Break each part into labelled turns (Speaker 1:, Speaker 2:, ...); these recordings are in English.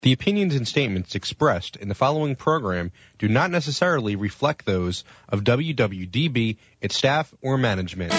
Speaker 1: The opinions and statements expressed in the following program do not necessarily reflect those of WWDB, its staff, or management.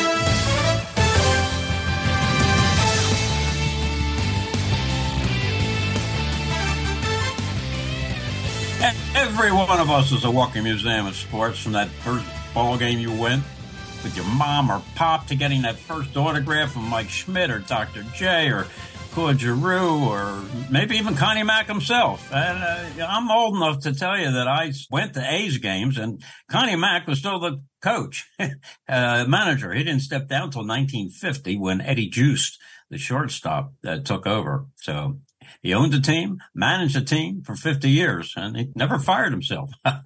Speaker 2: Every one of us is a walking museum of sports, from that first ball game you went with your mom or pop to getting that first autograph from Mike Schmidt or Dr. J or Claude Giroux, or maybe even Connie Mack himself. And I'm old enough to tell you that I went to A's games, and Connie Mack was still the coach, manager. He didn't step down until 1950 when Eddie Joost, the shortstop, took over. So he owned a team, managed a team for 50 years, and he never fired himself.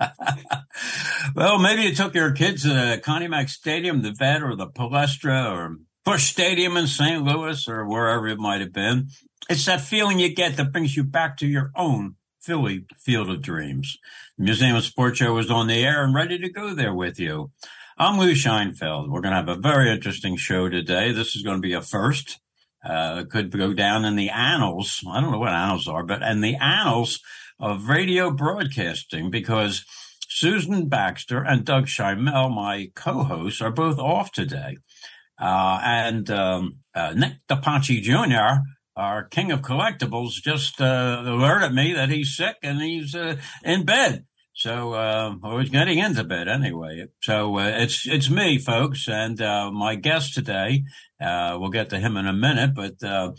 Speaker 2: Well, maybe you took your kids to Connie Mack Stadium, the Vet, or the Palestra, or Busch Stadium in St. Louis, or wherever it might have been. It's that feeling you get that brings you back to your own Philly Field of Dreams. The Museum of Sports Show is on the air and ready to go there with you. I'm Lou Scheinfeld. We're going to have a very interesting show today. This is going to be a first. It could go down in the annals. I don't know what annals are, but in the annals of radio broadcasting, because Susan Baxter and Doug Scheinfeld, my co-hosts, are both off today. And Nick DePace Jr., our king of collectibles, just alerted me that he's sick and he's in bed. So he's getting into bed anyway. So it's me, folks, and my guest today. We'll get to him in a minute, but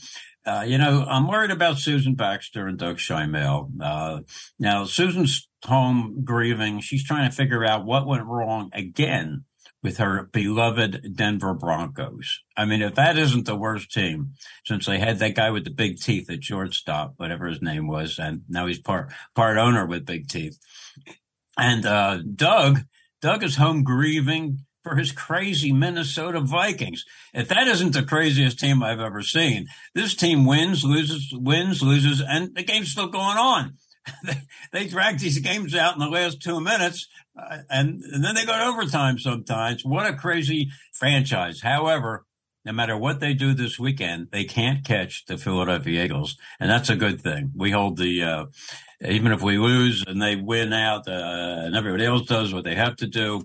Speaker 2: I'm worried about Susan Baxter and Doug Scheinfeld. Now, Susan's home grieving. She's trying to figure out what went wrong again with her beloved Denver Broncos. I mean, if that isn't the worst team, since they had that guy with the big teeth at shortstop, whatever his name was, and now he's part owner with big teeth. And Doug is home grieving for his crazy Minnesota Vikings. If that isn't the craziest team I've ever seen, this team wins, loses, and the game's still going on. They drag these games out in the last 2 minutes, and then they go to overtime sometimes. What a crazy franchise. However, no matter what they do this weekend, they can't catch the Philadelphia Eagles, and that's a good thing. We hold the even if we lose and they win out, and everybody else does what they have to do,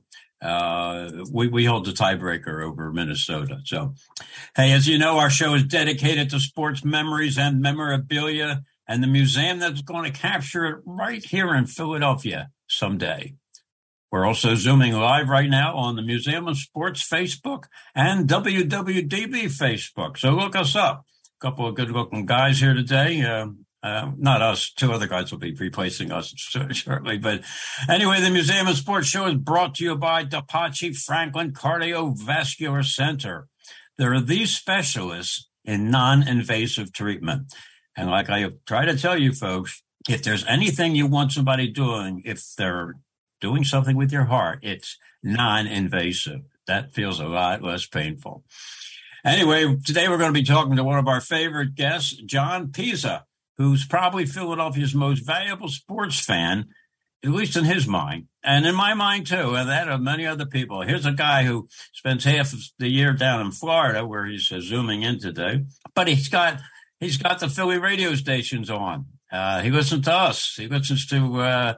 Speaker 2: we hold the tiebreaker over Minnesota. So, hey, as you know, our show is dedicated to sports memories and memorabilia, and the museum that's going to capture it right here in Philadelphia someday. We're also zooming live right now on the Museum of Sports Facebook and WWDB Facebook. So look us up. A couple of good-looking guys here today. Not us. Two other guys will be replacing us shortly. But anyway, the Museum of Sports Show is brought to you by DePace Franklin Cardiovascular Center. They're the specialists in non-invasive treatment. And like I try to tell you folks, if there's anything you want somebody doing, if they're doing something with your heart, it's non-invasive. That feels a lot less painful. Anyway, today we're going to be talking to one of our favorite guests, John Pisa, who's probably Philadelphia's most valuable sports fan, at least in his mind, and in my mind too, and that of many other people. Here's a guy who spends half of the year down in Florida, where he's zooming in today, but he's got the Philly radio stations on. He listens to us. He listens to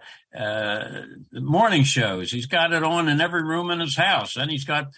Speaker 2: morning shows. He's got it on in every room in his house, and he's got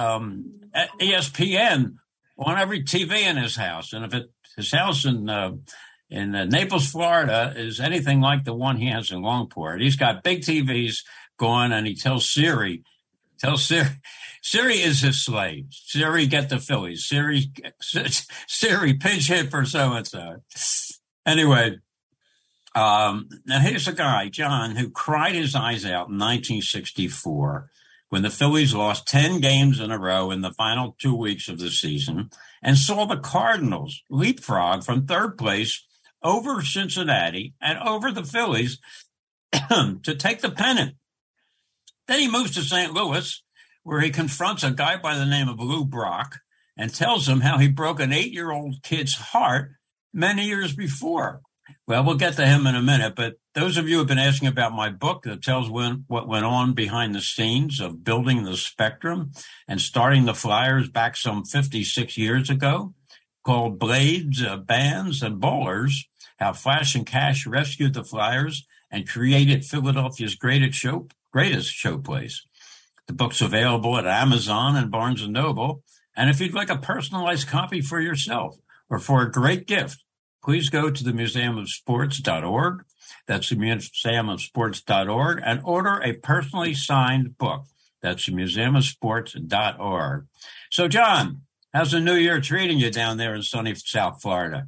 Speaker 2: ESPN on every TV in his house. And if his house in Naples, Florida, is anything like the one he has in Longport, he's got big TVs going, and he tells Siri, Siri is his slave. Siri, get the Phillies. Siri, pinch hit for so-and-so. Anyway, now here's a guy, John, who cried his eyes out in 1964 when the Phillies lost 10 games in a row in the final 2 weeks of the season and saw the Cardinals leapfrog from third place over Cincinnati and over the Phillies to take the pennant. Then he moves to St. Louis, where he confronts a guy by the name of Lou Brock and tells him how he broke an 8-year-old kid's heart many years before. Well, we'll get to him in a minute, but those of you who have been asking about my book that tells what went on behind the scenes of building the Spectrum and starting the Flyers back some 56 years ago, called Blades, Bands, and Bowlers, how Flash and Cash rescued the Flyers and created Philadelphia's greatest showplace. The book's available at Amazon and Barnes & Noble. And if you'd like a personalized copy for yourself or for a great gift, please go to the museumofsports.org. That's the museumofsports.org, and order a personally signed book. That's the museumofsports.org. So, John, how's the new year treating you down there in sunny South Florida?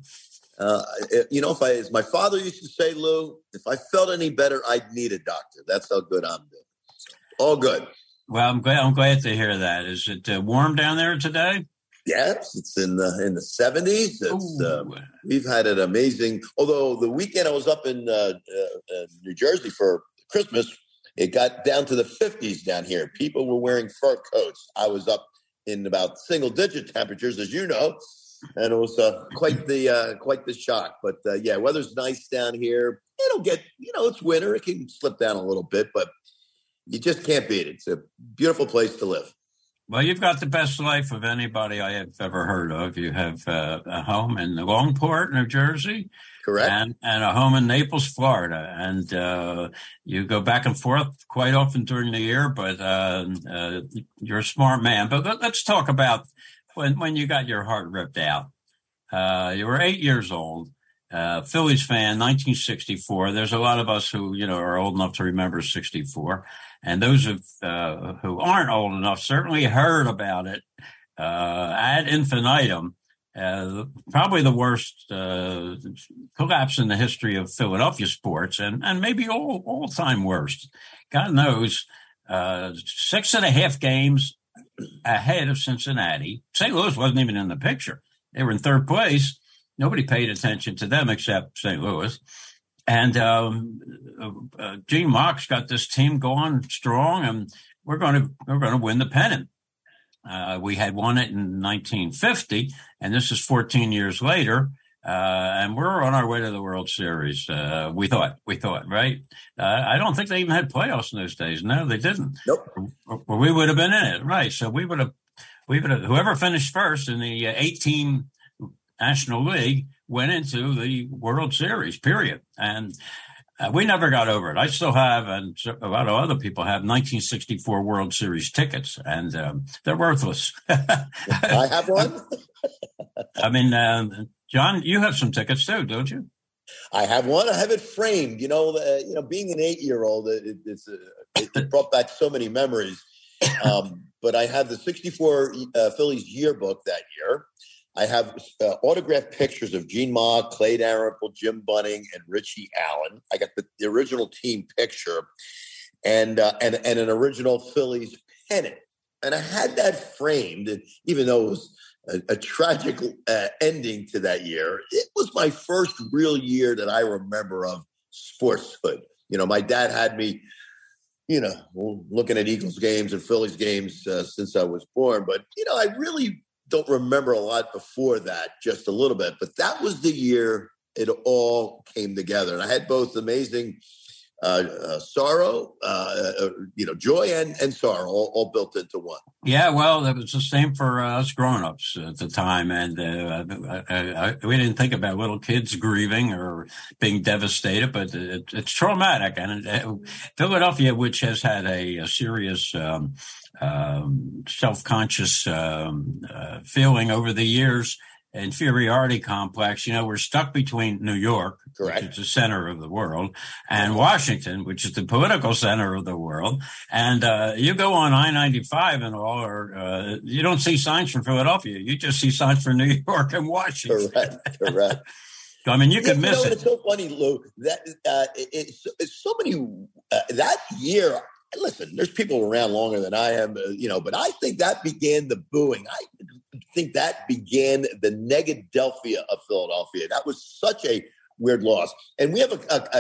Speaker 3: As my father used to say, Lou, if I felt any better, I'd need a doctor. That's how good I'm doing. All good.
Speaker 2: Well, I'm glad to hear that. Is it warm down there today?
Speaker 3: Yes, it's in the 70s. We've had an amazing. Although the weekend I was up in New Jersey for Christmas, it got down to the 50s down here. People were wearing fur coats. I was up in about single-digit temperatures, as you know, and it was quite the shock. But weather's nice down here. It'll get, it's winter. It can slip down a little bit, but you just can't beat it. It's a beautiful place to live.
Speaker 2: Well, you've got the best life of anybody I have ever heard of. You have a home in Longport, New Jersey.
Speaker 3: Correct.
Speaker 2: And a home in Naples, Florida. And you go back and forth quite often during the year, but you're a smart man. But let's talk about when you got your heart ripped out. You were 8 years old. Phillies fan, 1964. There's a lot of us who, are old enough to remember 64. And those who aren't old enough certainly heard about it ad infinitum. Probably the worst collapse in the history of Philadelphia sports, and maybe all-time worst. God knows, 6.5 games ahead of Cincinnati. St. Louis wasn't even in the picture. They were in third place. Nobody paid attention to them except St. Louis. And Gene Mock's got this team going strong, and we're going to win the pennant. We had won it in 1950, and this is 14 years later, and we're on our way to the World Series. We thought, right? I don't think they even had playoffs in those days. No, they didn't.
Speaker 3: Nope.
Speaker 2: Or we would have been in it, right? So we would have. Whoever finished first in the 18 National League went into the World Series, period. And we never got over it. I still have, and a lot of other people have, 1964 World Series tickets, and they're worthless.
Speaker 3: I have one.
Speaker 2: I mean, John, you have some tickets too, don't you?
Speaker 3: I have one. I have it framed. Being an 8-year-old, it brought back so many memories. But I have the 64 Phillies yearbook that year. I have autographed pictures of Gene Mock, Clay Dalrymple, Jim Bunning, and Richie Allen. I got the original team picture and an original Phillies pennant. And I had that framed, and even though it was a tragic ending to that year, it was my first real year that I remember of sportshood. My dad had me, looking at Eagles games and Phillies games since I was born. But, I really don't remember a lot before that, just a little bit. But that was the year it all came together. And I had both amazing sorrow, joy and sorrow all built into one.
Speaker 2: Yeah, well, it was the same for us grown-ups at the time. And we didn't think about little kids grieving or being devastated, but it's traumatic. And Philadelphia, which has had a serious self-conscious feeling over the years, inferiority complex. We're stuck between New York,
Speaker 3: correct,
Speaker 2: which is the center of the world, and Washington, which is the political center of the world. And you go on I-95 and all, or you don't see signs for Philadelphia. You just see signs for New York and Washington.
Speaker 3: Correct.
Speaker 2: I mean, you could miss it.
Speaker 3: It's so funny, Lou, that it's so many that year. Listen, there's people around longer than I am, but I think that began the booing. I think that began the Negadelphia of Philadelphia. That was such a weird loss. And we have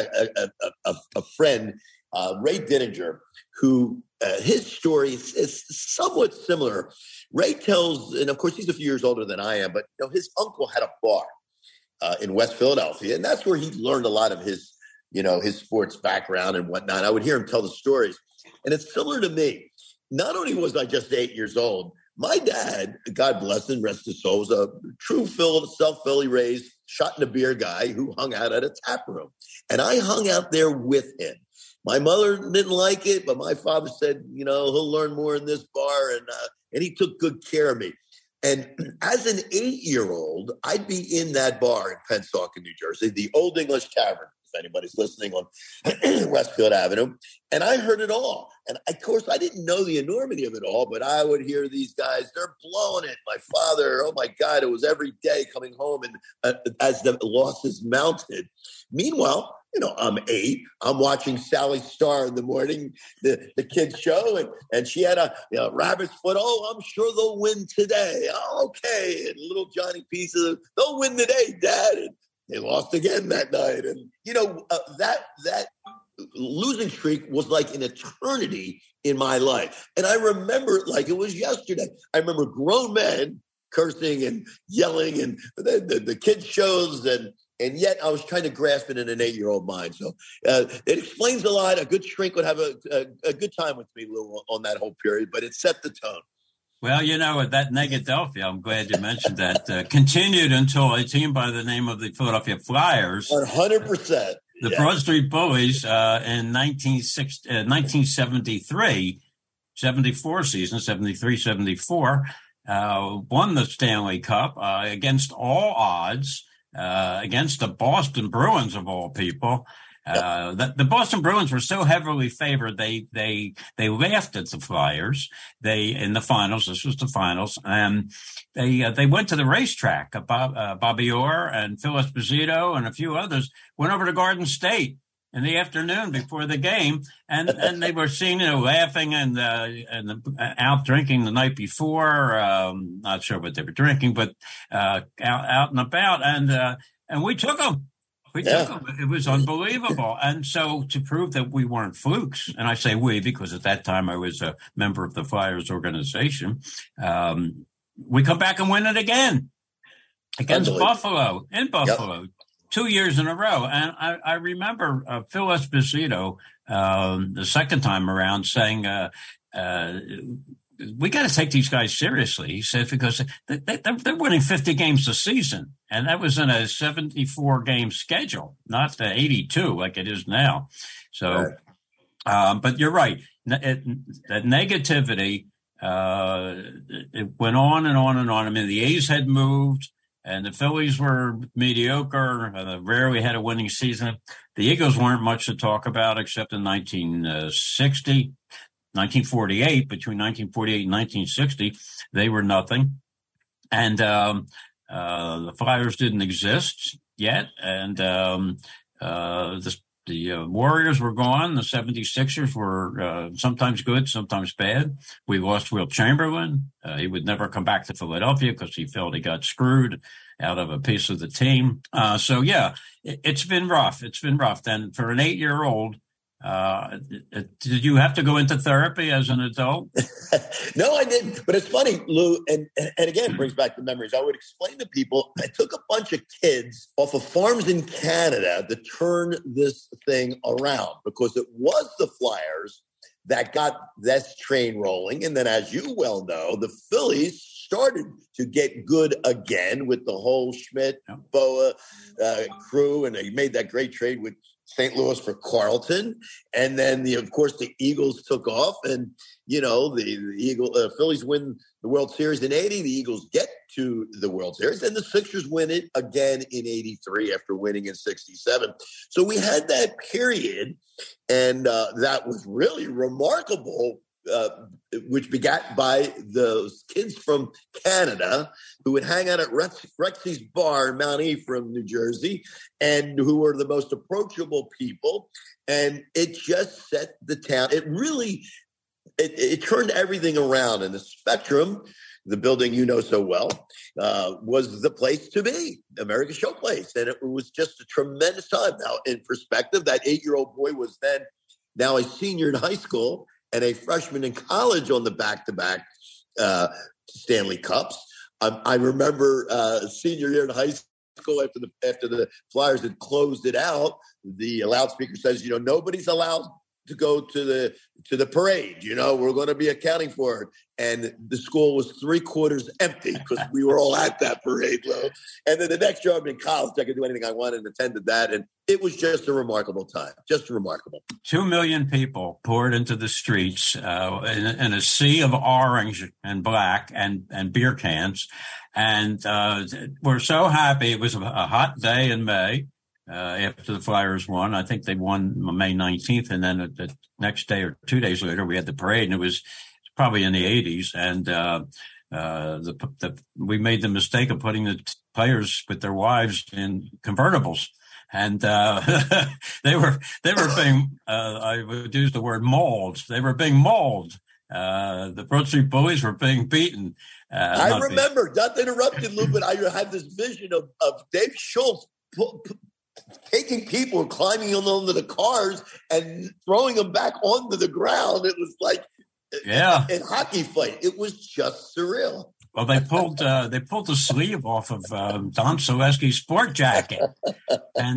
Speaker 3: a friend, Ray Dininger, who his story is somewhat similar. Ray tells, and of course he's a few years older than I am, but his uncle had a bar in West Philadelphia, and that's where he learned a lot of his sports background and whatnot. I would hear him tell the stories. And it's similar to me. Not only was I just 8 years old, my dad, God bless him, rest his soul, was a true Philly raised shot in a beer guy who hung out at a tap room. And I hung out there with him. My mother didn't like it, but my father said, he'll learn more in this bar. And he took good care of me. And as an 8-year-old, I'd be in that bar in Pennsauken, New Jersey, the Old English Tavern, if anybody's listening, on Westfield Avenue. And I heard it all. And, of course, I didn't know the enormity of it all, but I would hear these guys, they're blowing it. My father, oh, my God, it was every day coming home and as the losses mounted. Meanwhile, I'm 8. I'm watching Sally Starr in the morning, the kids show, and she had a rabbit's foot. Oh, I'm sure they'll win today. Oh, okay. And little Johnny Pieces, they'll win today, Dad. And they lost again that night. And, that losing streak was like an eternity in my life. And I remember it like it was yesterday. I remember grown men cursing and yelling and the kids shows and yet I was trying to grasp it in an 8-year-old mind. So it explains a lot. A good shrink would have a good time with me, Lou, on that whole period, but it set the tone.
Speaker 2: Well, that Negadelphia, I'm glad you mentioned that, continued until a team by the name of the Philadelphia Flyers.
Speaker 3: 100%.
Speaker 2: The Broad Street Bullies in 1973, 74 season, 73-74, won the Stanley Cup against all odds. Against the Boston Bruins of all people. The Boston Bruins were so heavily favored, they laughed at the Flyers. In the finals, this was the finals, and they went to the racetrack. Bobby Orr and Phil Esposito and a few others went over to Garden State in the afternoon before the game, and they were seen, laughing and out drinking the night before. Not sure what they were drinking, but out and about, and we took them. We took them. It was unbelievable. And so to prove that we weren't flukes, and I say we because at that time I was a member of the Flyers organization, we come back and win it again against Buffalo, in Buffalo. Yep. 2 years in a row. And I remember Phil Esposito, the second time around, saying, we got to take these guys seriously. He said, because they're winning 50 games a season. And that was in a 74-game schedule, not the 82 like it is now. So, but you're right. That negativity, it went on and on and on. I mean, the A's had moved. And the Phillies were mediocre. Rarely had a winning season. The Eagles weren't much to talk about except in 1948. Between 1948 and 1960, they were nothing. And the Flyers didn't exist yet. And the Warriors were gone. The 76ers were sometimes good, sometimes bad. We lost Wilt Chamberlain. He would never come back to Philadelphia because he felt he got screwed out of a piece of the team. So, it's been rough. It's been rough. And for an 8-year-old, did you have to go into therapy as an adult?
Speaker 3: No, I didn't. But it's funny, Lou, and again, brings back the memories. I would explain to people, I took a bunch of kids off of farms in Canada to turn this thing around because it was the Flyers that got this train rolling. And then, as you well know, the Phillies started to get good again with the whole Schmidt, Boa crew, and they made that great trade with St. Louis for Carlton. And then, of course, the Eagles took off. And, the Phillies win the World Series in 80. The Eagles get to the World Series. And the Sixers win it again in 83 after winning in 67. So we had that period, and that was really remarkable, which begat by those kids from Canada who would hang out at Rexy's bar in Mount Ephraim, New Jersey, and who were the most approachable people. And it just set the town. It really, it turned everything around. And the Spectrum, the building you know so well, was the place to be, America's Showplace. And it was just a tremendous time. Now, in perspective, that 8-year-old boy was then now a senior in high school and a freshman in college on the back-to-back Stanley Cups. I remember senior year in high school after the Flyers had closed it out, the loudspeaker says, nobody's allowed to go to the parade. You know, we're going to be accounting for it. And the school was 3/4 empty because we were all at that parade, Lou. And then the next year I'm in college. I could do anything I wanted and attended that. And it was just a remarkable time. Just remarkable.
Speaker 2: 2 million people poured into the streets in a sea of orange and black and beer cans. And we're so happy. It was a hot day in May. After the Flyers won, I think they won May 19th. And then the next day or 2 days later, we had the parade, and it was probably in the 80s. And we made the mistake of putting the players with their wives in convertibles. And they were being, I would use the word mauled. They were being mauled. The Broad Street Bullies were being beaten.
Speaker 3: I remember, not to interrupt you, Lou, but I had this vision of Dave Schultz taking people and climbing onto the cars and throwing them back onto the ground. It was like a hockey fight. It was just surreal.
Speaker 2: Well, they pulled the sleeve off of Don Selesky's sport jacket, and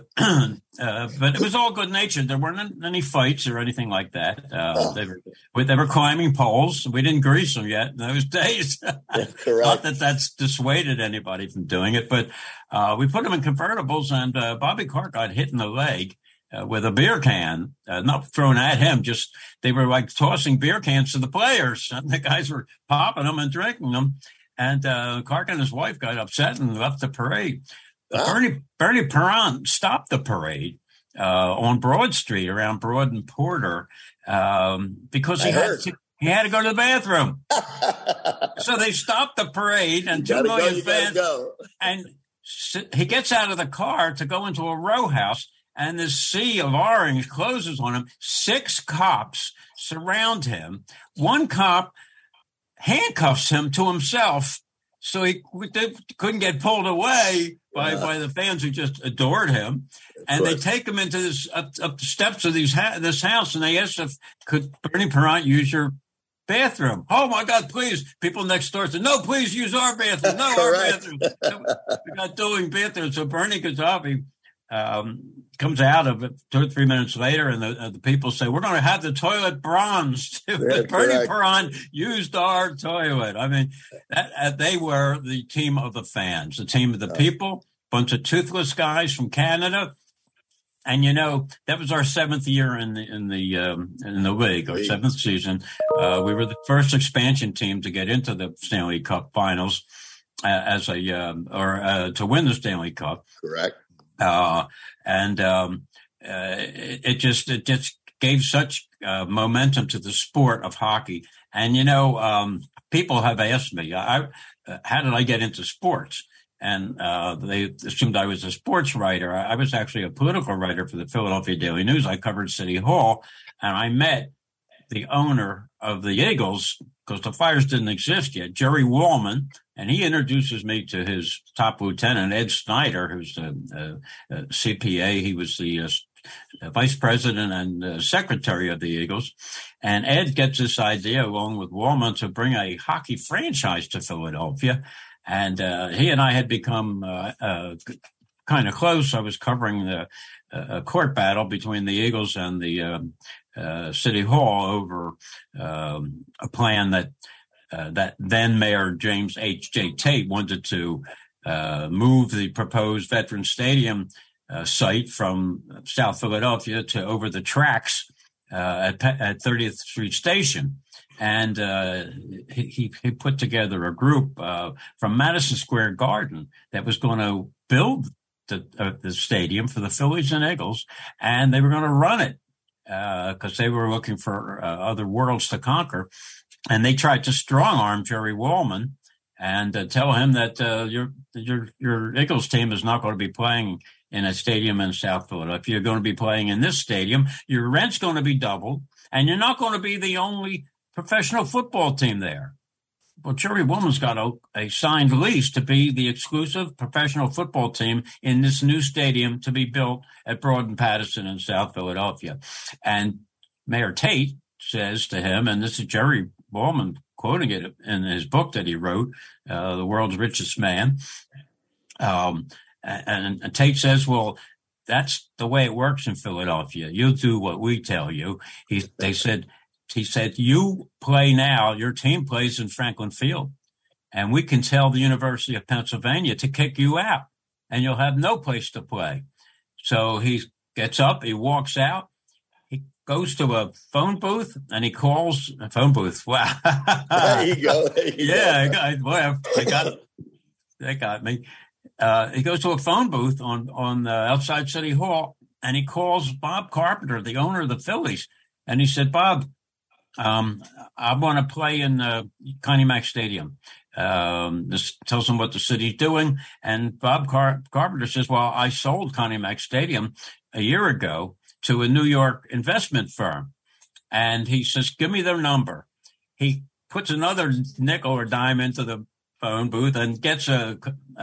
Speaker 2: but it was all good natured. There weren't any fights or anything like that. They were climbing poles. We didn't grease them yet in those days. Not that that's dissuaded anybody from doing it, but we put them in convertibles, and Bobby Clark got hit in the leg with a beer can, not thrown at him, just they were like tossing beer cans to the players, and the guys were popping them and drinking them. And Clark and his wife got upset and left the parade. Bernie Perron stopped the parade on Broad Street around Broad and Porter because he had to go to the bathroom. So they stopped the parade, and 2 million fans. And he gets out of the car to go into a row house. And this sea of orange closes on him. 6 cops surround him. One cop handcuffs him to himself so he couldn't get pulled away by the fans who just adored him. And they take him into up the steps of this house, and they asked could Bernie Perron use your bathroom? Oh, my God, please. People next door said, no, please use our bathroom. No, our bathroom. We're not doing bathrooms. So Bernie Kazafi comes out of it 2 or 3 minutes later, and the people say, we're going to have the toilet bronzed. Bernie Perron used our toilet. I mean, they were the team of the fans, the team of the people, bunch of toothless guys from Canada. And, you know, that was our 7th year in the league, our 7th season. We were the first expansion team to get into the Stanley Cup finals to win the Stanley Cup.
Speaker 3: Correct.
Speaker 2: It just gave such momentum to the sport of hockey. And, you know, people have asked me, how did I get into sports? And they assumed I was a sports writer. I was actually a political writer for the Philadelphia Daily News. I covered City Hall, and I met the owner of the Eagles, because the Flyers didn't exist yet, Jerry Wallman, and he introduces me to his top lieutenant, Ed Snyder, who's a CPA. He was the vice president and secretary of the Eagles. And Ed gets this idea, along with Wallman, to bring a hockey franchise to Philadelphia. And he and I had become kind of close. I was covering a court battle between the Eagles and the City Hall over a plan that then Mayor James H.J. Tate wanted to move the proposed Veterans Stadium site from South Philadelphia to over the tracks at 30th Street Station. And he put together a group from Madison Square Garden that was going to build the stadium for the Phillies and Eagles, and they were going to run it because they were looking for other worlds to conquer. And they tried to strong-arm Jerry Wallman and tell him that your Eagles team is not going to be playing in a stadium in South Philadelphia. You're going to be playing in this stadium. Your rent's going to be doubled, and you're not going to be the only professional football team there. Well, Jerry Wallman's got a signed lease to be the exclusive professional football team in this new stadium to be built at Broad and Patterson in South Philadelphia. And Mayor Tate says to him, and this is Jerry Wallman quoting it in his book that he wrote, The World's Richest Man. And Tate says, well, that's the way it works in Philadelphia. You do what we tell you. He said, you play now, your team plays in Franklin Field, and we can tell the University of Pennsylvania to kick you out, and you'll have no place to play. So he gets up, he walks out, he goes to a phone booth, and he calls a phone booth. Wow.
Speaker 3: There you go.
Speaker 2: They got me. He goes to a phone booth on outside City Hall, and he calls Bob Carpenter, the owner of the Phillies. And he said, Bob, I want to play in Connie Mack Stadium. This tells him what the city's doing. And Bob Carpenter says, well, I sold Connie Mack Stadium a year ago to a New York investment firm. And he says, give me their number. He puts another nickel or dime into the phone booth and gets an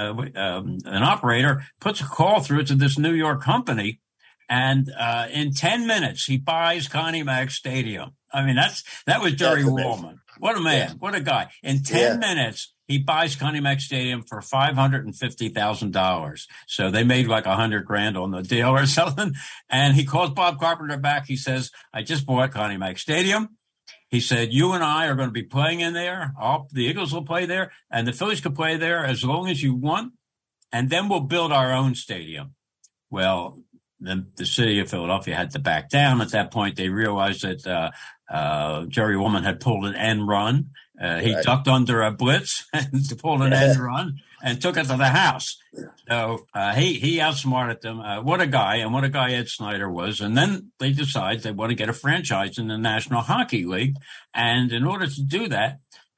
Speaker 2: operator, puts a call through to this New York company. And in 10 minutes, he buys Connie Mack Stadium. I mean, that was Jerry Woolman. What a man. Yeah. What a guy. In 10 minutes, he buys Connie Mack Stadium for $550,000. So they made like $100,000 on the deal or something. And he calls Bob Carpenter back. He says, I just bought Connie Mack Stadium. He said, you and I are going to be playing in there. The Eagles will play there, and the Phillies can play there as long as you want. And then we'll build our own stadium. Well, the city of Philadelphia had to back down. At that point, they realized that Jerry Woolman had pulled an end run. He ducked under a blitz and pulled an end run and took it to the house. So he outsmarted them. What a guy, and what a guy Ed Snyder was. And then they decide they want to get a franchise in the National Hockey League. And in order to do that,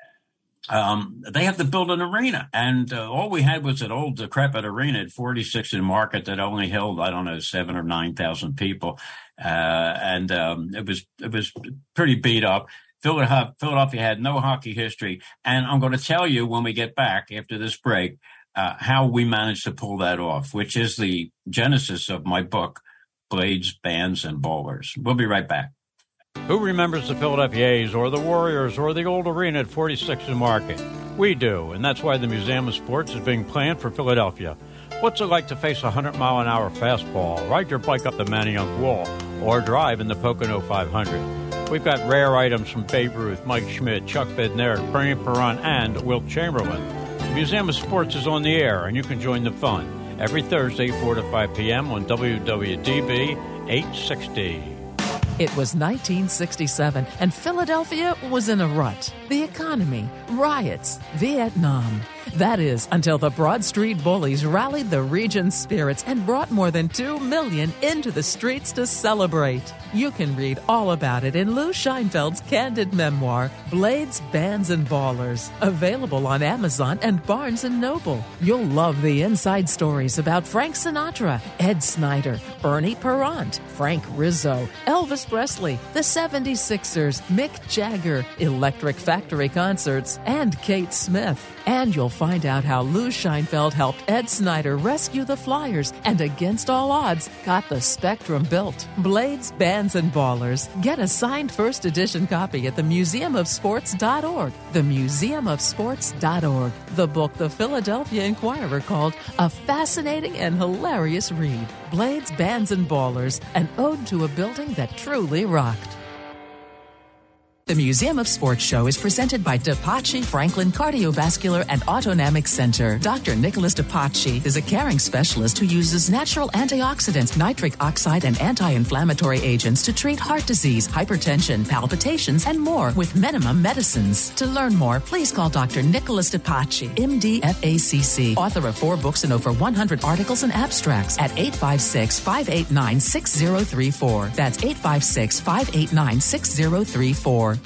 Speaker 2: they have to build an arena. And all we had was an old decrepit arena at 46th and Market that only held, 7,000 or 9,000 people. And it was pretty beat up. Philadelphia had no hockey history. And I'm going to tell you when we get back after this break, how we managed to pull that off, which is the genesis of my book, Blades, Bands, and Bowlers. We'll be right back.
Speaker 4: Who remembers the Philadelphia A's or the Warriors or the old arena at 46th and Market? We do, and that's why the Museum of Sports is being planned for Philadelphia. What's it like to face a 100-mile-an-hour fastball, ride your bike up the Manayunk Wall, or drive in the Pocono 500? We've got rare items from Babe Ruth, Mike Schmidt, Chuck Bednarik, Bernie Perron, and Wilt Chamberlain. The Museum of Sports is on the air, and you can join the fun every Thursday, 4 to 5 p.m. on WWDB 860.
Speaker 5: It was 1967, and Philadelphia was in a rut. The economy, riots, Vietnam. That is, until the Broad Street Bullies rallied the region's spirits and brought more than 2 million into the streets to celebrate. You can read all about it in Lou Scheinfeld's candid memoir, Blades, Bands, and Ballers, available on Amazon and Barnes & Noble. You'll love the inside stories about Frank Sinatra, Ed Snyder, Bernie Perrant, Frank Rizzo, Elvis Presley, the 76ers, Mick Jagger, Electric Factory Concerts, and Kate Smith. And you'll find out how Lou Scheinfeld helped Ed Snyder rescue the Flyers and, against all odds, got the Spectrum built. Blades, Bands, and Ballers. Get a signed first edition copy at themuseumofsports.org. Themuseumofsports.org. The book the Philadelphia Inquirer called a fascinating and hilarious read. Blades, Bands, and Ballers, an ode to a building that truly rocked. The Museum of Sports show is presented by DePace Franklin Cardiovascular and Autonomic Center. Dr. Nicholas DePace is a caring specialist who uses natural antioxidants, nitric oxide, and anti-inflammatory agents to treat heart disease, hypertension, palpitations, and more with minimum medicines. To learn more, please call Dr. Nicholas DePace, MD, FACC, author of 4 books and over 100 articles and abstracts at 856-589-6034. That's 856-589-6034.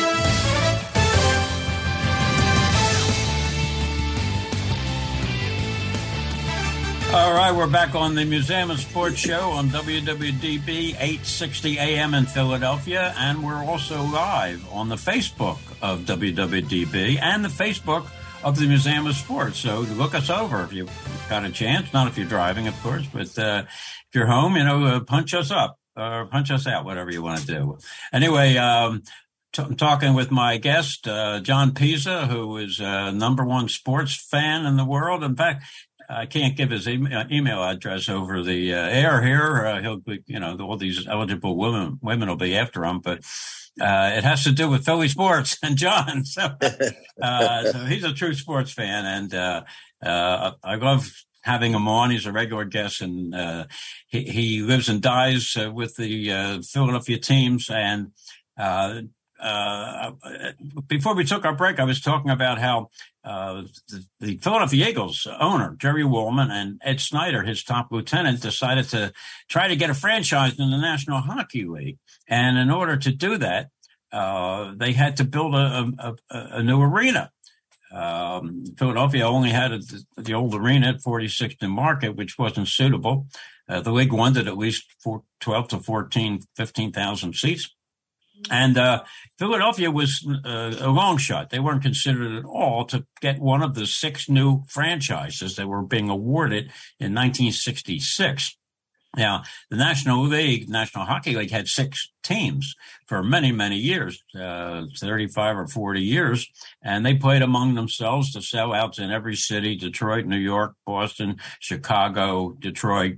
Speaker 2: All right, we're back on the Museum of Sports show on WWDB 860 AM in Philadelphia, and we're also live on the Facebook of WWDB and the Facebook of the Museum of Sports. So look us over if you've got a chance, not if you're driving, of course, but if you're home, punch us up or punch us out, whatever you want to do. Anyway, I'm talking with my guest, John Pisa, who is #1 sports fan in the world. In fact, I can't give his email address over the air here. He'll be, all these eligible women will be after him, but it has to do with Philly sports and John. So he's a true sports fan, and I love having him on. He's a regular guest, and he lives and dies with the Philadelphia teams. And before we took our break, I was talking about how the Philadelphia Eagles owner, Jerry Woolman, and Ed Snyder, his top lieutenant, decided to try to get a franchise in the National Hockey League. And in order to do that, they had to build a new arena. Philadelphia only had the old arena at 46th and Market, which wasn't suitable. The league wanted at least 12 to 15,000 seats. And Philadelphia was a long shot. They weren't considered at all to get one of the 6 new franchises that were being awarded in 1966. Now, the National Hockey League had 6 teams for many, many years, 35 or 40 years, and they played among themselves to sellouts in every city: Detroit, New York, Boston, Chicago, Detroit.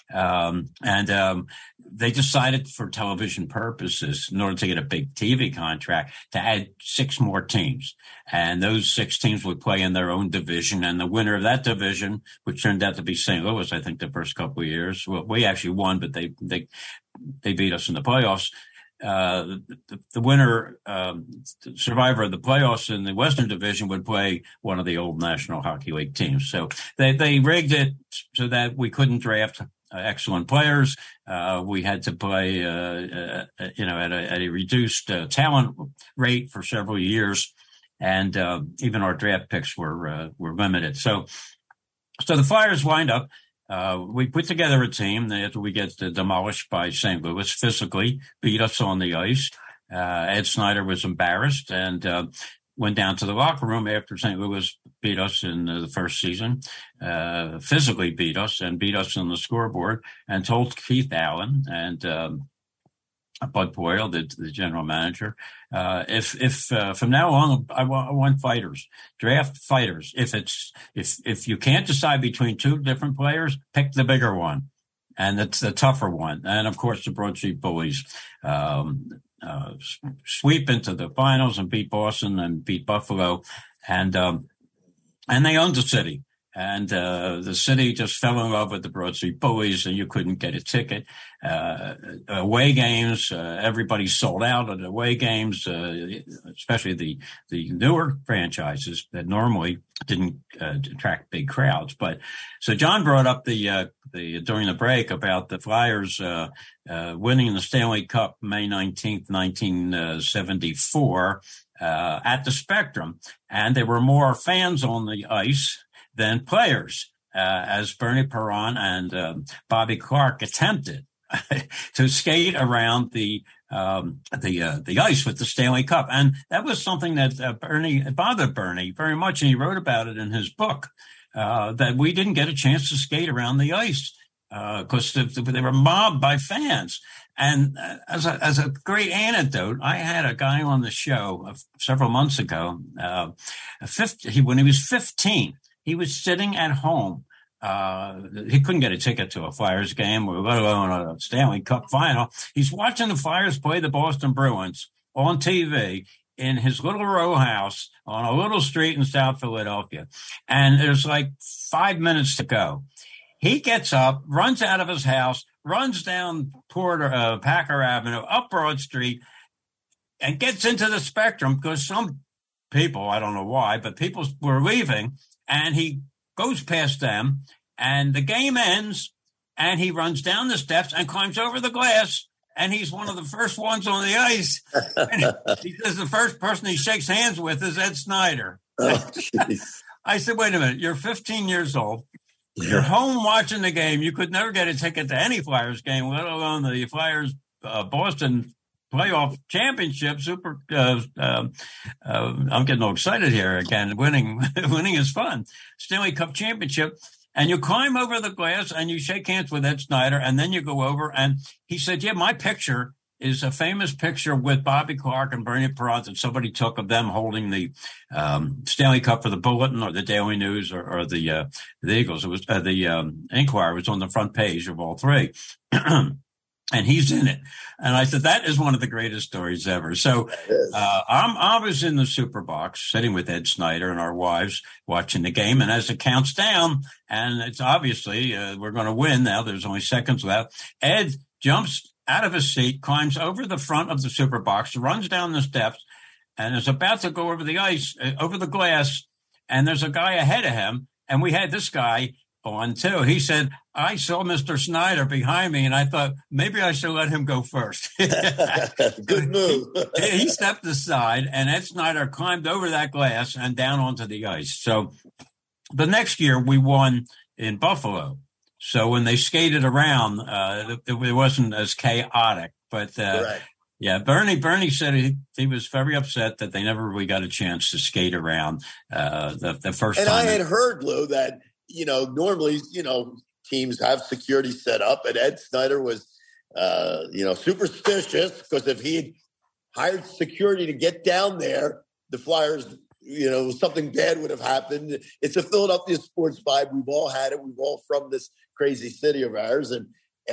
Speaker 2: They decided for television purposes, in order to get a big TV contract, to add 6 more teams. And those 6 teams would play in their own division. And the winner of that division, which turned out to be St. Louis, I think, the first couple of years. Well, we actually won, but they beat us in the playoffs. The winner, survivor of the playoffs in the Western Division, would play one of the old National Hockey League teams. So they rigged it so that we couldn't draft excellent players. We had to play, at a reduced talent rate for several years, and even our draft picks were limited. So the Flyers wind up. We put together a team that we get demolished by St. Louis, physically beat us on the ice. Ed Snyder was embarrassed and went down to the locker room after St. Louis beat us in the first season, physically beat us on the scoreboard, and told Keith Allen and Bud Boyle, the general manager, if from now on I want fighters, draft fighters. If you can't decide between 2 different players, pick the bigger one, and it's the tougher one. And of course, the Broad Street Bullies sweep into the finals and beat Boston and beat Buffalo, and they owned the city. And the city just fell in love with the Broad Street Bullies, and you couldn't get a ticket. Away games, everybody sold out at away games, especially the newer franchises that normally didn't attract big crowds. But so John brought up the during the break about the Flyers winning the Stanley Cup May 19th, 1974 at the Spectrum, and there were more fans on the ice than players, as Bernie Perron and Bobby Clark attempted to skate around the ice with the Stanley Cup. And that was something that bothered Bernie very much, and he wrote about it in his book, that we didn't get a chance to skate around the ice because they were mobbed by fans. And as a great anecdote, I had a guy on the show several months ago, when he was 15. He was sitting at home. He couldn't get a ticket to a Flyers game, let alone a Stanley Cup final. He's watching the Flyers play the Boston Bruins on TV in his little row house on a little street in South Philadelphia. And there's like 5 minutes to go. He gets up, runs out of his house, runs down toward Packer Avenue, up Broad Street, and gets into the Spectrum because some people, I don't know why, but people were leaving. And he goes past them, and the game ends, and he runs down the steps and climbs over the glass, and he's one of the first ones on the ice. And he says the first person he shakes hands with is Ed Snyder.
Speaker 3: Oh,
Speaker 2: I said, wait a minute, you're 15 years old. You're home watching the game. You could never get a ticket to any Flyers game, let alone the Flyers Boston playoff championship. I'm getting all excited here again. Winning is fun. Stanley Cup championship. And you climb over the glass and you shake hands with Ed Snyder, and then you go over. And he said, yeah, my picture is a famous picture with Bobby Clark and Bernie Parent that somebody took of them holding the Stanley Cup for the Bulletin or the Daily News or the Eagles. It was the Inquirer was on the front page of all three. And he's in it. And I said, that is one of the greatest stories ever. So I was in the Super Box sitting with Ed Snyder and our wives watching the game. And as it counts down, and it's obviously we're going to win now, there's only seconds left, Ed jumps out of his seat, climbs over the front of the Super Box, runs down the steps, and is about to go over the ice, over the glass. And there's a guy ahead of him. And we had this guy on too. He said, I saw Mr. Snyder behind me, and I thought maybe I should let him go first.
Speaker 3: Good move.
Speaker 2: He stepped aside, and Ed Snyder climbed over that glass and down onto the ice. So the next year we won in Buffalo. So when they skated around, it wasn't as chaotic. But yeah, Bernie said he was very upset that they never really got a chance to skate around the first time.
Speaker 3: And I had heard, Lou, that normally, teams have security set up, and Ed Snyder was, superstitious because if he'd hired security to get down there, the Flyers, something bad would have happened. It's a Philadelphia sports vibe. We've all had it. We've all from this crazy city of ours, and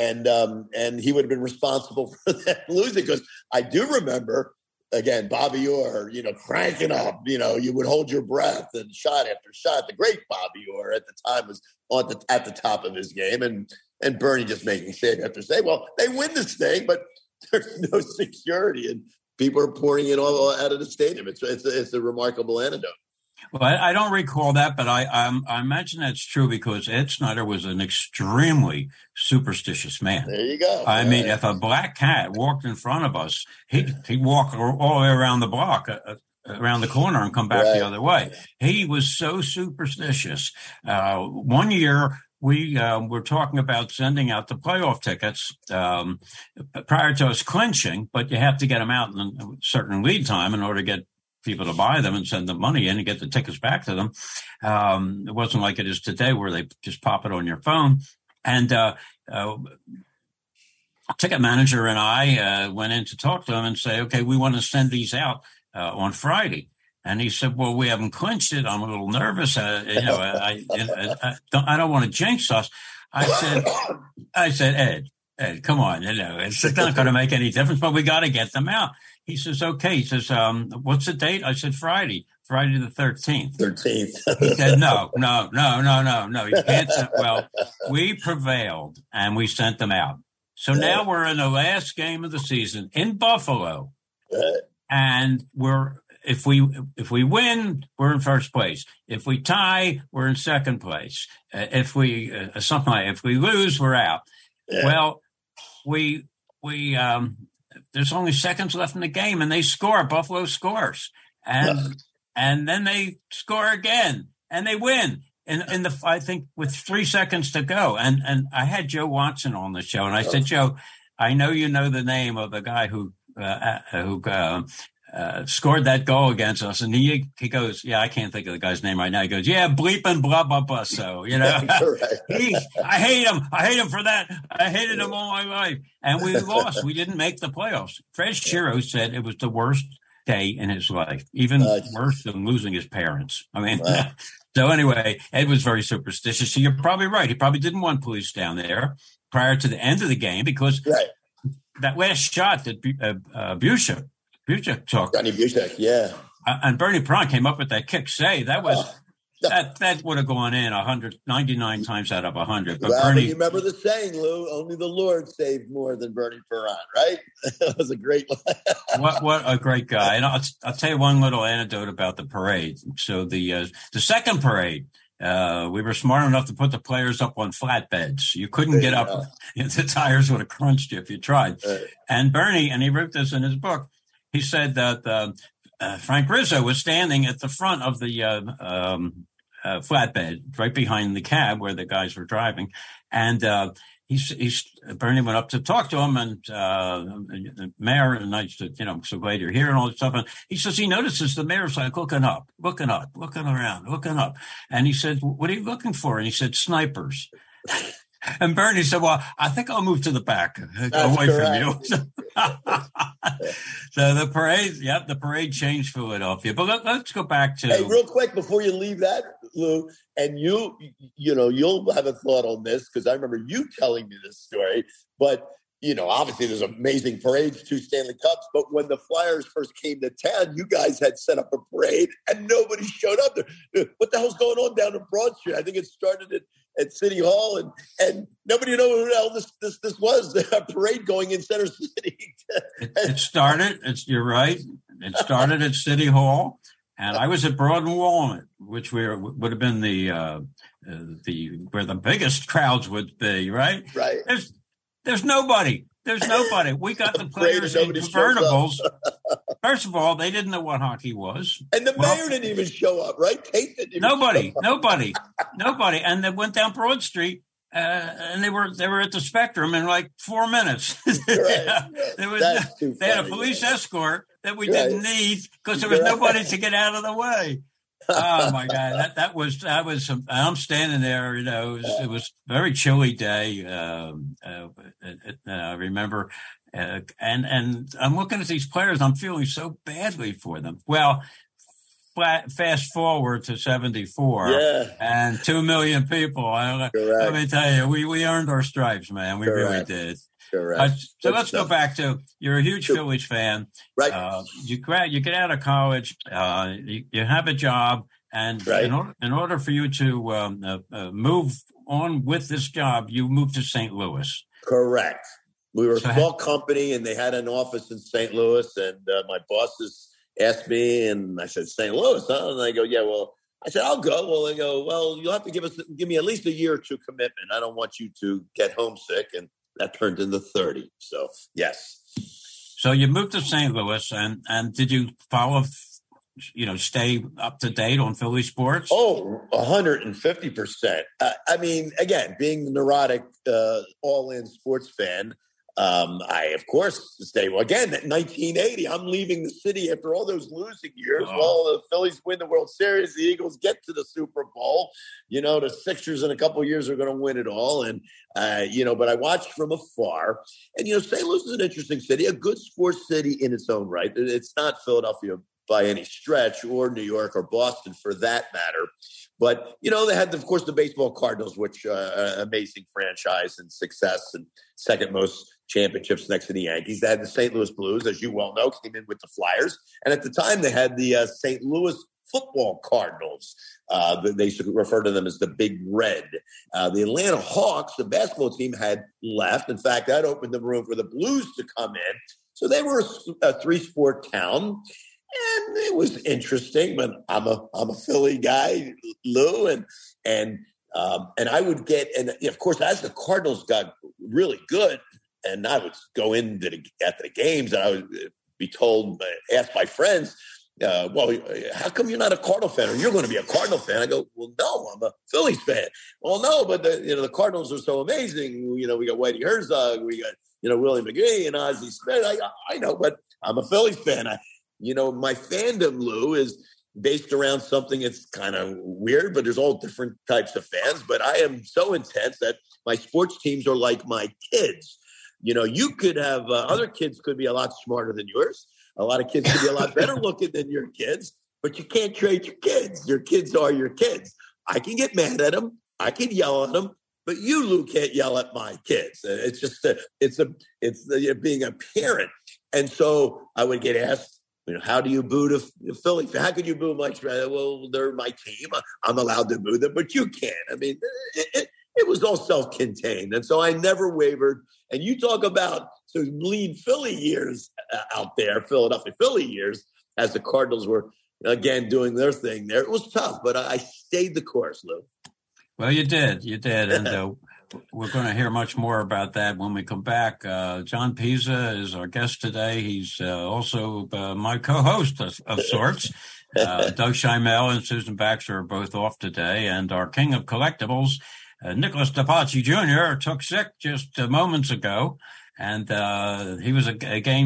Speaker 3: he would have been responsible for that losing because I do remember. Again, Bobby Orr, cranking up, you would hold your breath and shot after shot. The great Bobby Orr at the time was at the top of his game, and Bernie just making save after save. Well, they win this thing, but there's no security, and people are pouring it all out of the stadium. It's a remarkable anecdote.
Speaker 2: Well, I don't recall that, but I imagine that's true because Ed Snyder was an extremely superstitious man.
Speaker 3: There you go.
Speaker 2: I mean, if a black cat walked in front of us, he'd walk all the way around the block, around the corner and come back the other way. He was so superstitious. One year, we were talking about sending out the playoff tickets prior to us clinching, but you have to get them out in a certain lead time in order to get people to buy them and send them money in and get the tickets back to them. It wasn't like it is today where they just pop it on your phone. And ticket manager and I went in to talk to him and say, okay, we want to send these out on Friday. And he said, well, we haven't clinched it. I'm a little nervous. I don't want to jinx us. I said, Ed, come on. It's not going to make any difference, but we got to get them out. He says, okay. He says, what's the date? I said, Friday the 13th.
Speaker 3: 13th.
Speaker 2: He said, no. You can't. Well, we prevailed and we sent them out. So now we're in the last game of the season in Buffalo. And if we win, we're in first place. If we tie, we're in second place. If we lose, we're out. Well, we there's only seconds left in the game, and they score. Buffalo scores, and then they score again, and they win. In the I think with 3 seconds to go, and I had Joe Watson on the show, and I said, Joe, I know you know the name of the guy who scored that goal against us, and he goes, yeah, I can't think of the guy's name right now. He goes, yeah, bleeping blah blah blah. So I hate him for that. I hated him all my life, and we lost. We didn't make the playoffs. Fred Shiro said it was the worst day in his life, even worse than losing his parents. I mean, so anyway, Ed was very superstitious. So you're probably right. He probably didn't want police down there prior to the end of the game because that last shot that Bushak took.
Speaker 3: Johnny Bushak, yeah.
Speaker 2: And Bernie Parent came up with that kick save. That was that would have gone in 199 times out of 100. But Bernie,
Speaker 3: you remember the saying, Lou? Only the Lord saved more than Bernie Parent, right? That was a great line.
Speaker 2: What a great guy! And I'll tell you one little anecdote about the parade. So the second parade. We were smart enough to put the players up on flatbeds. You couldn't get up. The tires would have crunched you if you tried. And Bernie, and he wrote this in his book, he said that Frank Rizzo was standing at the front of the flatbed, right behind the cab where the guys were driving. And Bernie went up to talk to him, and the mayor, and I said, so glad you're here and all this stuff. And he says he notices the mayor's like looking up, looking around, looking up. And he said, what are you looking for? And he said, snipers. And Bernie said, well, I think I'll move to the back away from you. So the parade changed Philadelphia. But let's go back to...
Speaker 3: Hey, real quick, before you leave that, Lou, and you'll have a thought on this, because I remember you telling me this story, but, obviously there's amazing parades, 2 Stanley Cups, but when the Flyers first came to town, you guys had set up a parade and nobody showed up there. What the hell's going on down in Broad Street? I think it started at City Hall, and nobody knew who the hell this was, a parade going in Center City.
Speaker 2: You're right. It started at City Hall, and I was at Broad and Walnut, which would have been the where the biggest crowds would be, right?
Speaker 3: Right.
Speaker 2: There's nobody. There's nobody. We got the players in convertibles. First of all, they didn't know what hockey was.
Speaker 3: And the mayor didn't even show up, right? Tate didn't even
Speaker 2: nobody. And they went down Broad Street, and they were at the Spectrum in like 4 minutes.
Speaker 3: Right.
Speaker 2: They had a police escort that we didn't need because there was nobody to get out of the way. Oh my God, that was. I'm standing there. It was a very chilly day. I remember, and I'm looking at these players. I'm feeling so badly for them. Well, fast forward to 74, and 2 million people. Let me tell you, we earned our stripes, man. We really did. So let's go back to, you're a huge Phillies fan.
Speaker 3: Right.
Speaker 2: You get out of college, you have a job, and in order for you to move on with this job, you moved to St. Louis.
Speaker 3: Correct. We were a small company, and they had an office in St. Louis, and my bosses asked me, and I said, St. Louis, huh? And they go, yeah, well, I said, I'll go. Well, they go, well, you'll have to give me at least a year or two commitment. I don't want you to get homesick. And that turned into 30. So, yes.
Speaker 2: So you moved to St. Louis, and did you follow, stay up to date on Philly sports?
Speaker 3: Oh, 150%. I mean, again, being the neurotic, all-in sports fan, I, of course, stay. Well, again, 1980, I'm leaving the city after all those losing years. Oh. Well, the Phillies win the World Series. The Eagles get to the Super Bowl. The Sixers in a couple of years are going to win it all. And, but I watched from afar. And, St. Louis is an interesting city, a good sports city in its own right. It's not Philadelphia by any stretch, or New York or Boston for that matter. But, they had, of course, the baseball Cardinals, which amazing franchise and success and second most championships next to the Yankees. They had the St. Louis Blues, as you well know, came in with the Flyers. And at the time, they had the St. Louis football Cardinals. They used to refer to them as the Big Red. The Atlanta Hawks, the basketball team, had left. In fact, that opened the room for the Blues to come in. So they were a 3-sport town. And it was interesting, but I'm a Philly guy, Lou, and I would get, and of course, as the Cardinals got really good, and I would go in at the games, and I would be told, asked by friends, well, how come you're not a Cardinal fan, or you're going to be a Cardinal fan? I go, well, no, I'm a Phillies fan. Well, no, but the Cardinals are so amazing. We got Whitey Herzog, we got Willie McGee and Ozzie Smith. I know, but I'm a Phillies fan. My fandom, Lou, is based around something that's kind of weird, but there's all different types of fans. But I am so intense that my sports teams are like my kids. You could have other kids could be a lot smarter than yours. A lot of kids could be a lot better looking than your kids, but you can't trade your kids. Your kids are your kids. I can get mad at them. I can yell at them. But you, Lou, can't yell at my kids. It's just being a parent. And so I would get asked, how do you boo the Philly? How could you boo Mike Trout? Well, they're my team. I'm allowed to boo them, but you can't. I mean, it was all self-contained. And so I never wavered. And you talk about some lean Philly years out there, Philadelphia Philly years, as the Cardinals were, again, doing their thing there. It was tough, but I stayed the course, Lou.
Speaker 2: Well, you did. And we're going to hear much more about that when we come back. John Pisa is our guest today. He's also my co-host of sorts. Doug Schimel and Susan Baxter are both off today. And our king of collectibles, Nicholas DePace Jr., took sick just moments ago. And he was a game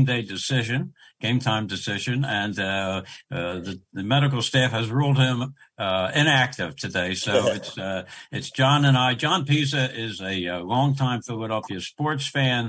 Speaker 2: time decision, and the medical staff has ruled him inactive today. So it's John and I. John Pisa is a longtime Philadelphia sports fan.